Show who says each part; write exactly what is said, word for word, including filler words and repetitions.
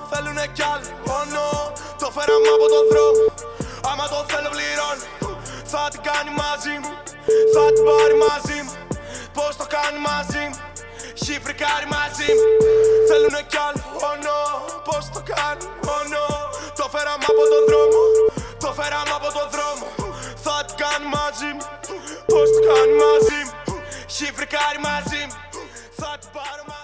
Speaker 1: θέλουνε κι άλλοι. Oh no, το φέραμε από τον δρόμο. Άμα το θέλω πληρώνει. Θα την κάνει μαζί μου, θα την πάρει μαζί μου. Πώς το κάνει μαζί μου, έχει φρικάρει μαζί μου. Θέλουνε κι άλλοι. Oh no, πώς το κάνει. Oh no, το φέραμε από τον δρόμο. Το φέραμε από τον δρόμο. Θα την κάνει μαζί μου, πώς το κάνει μαζί μου. Έχει φρικάρει μαζί μου, θα την πάρω μαζί μου.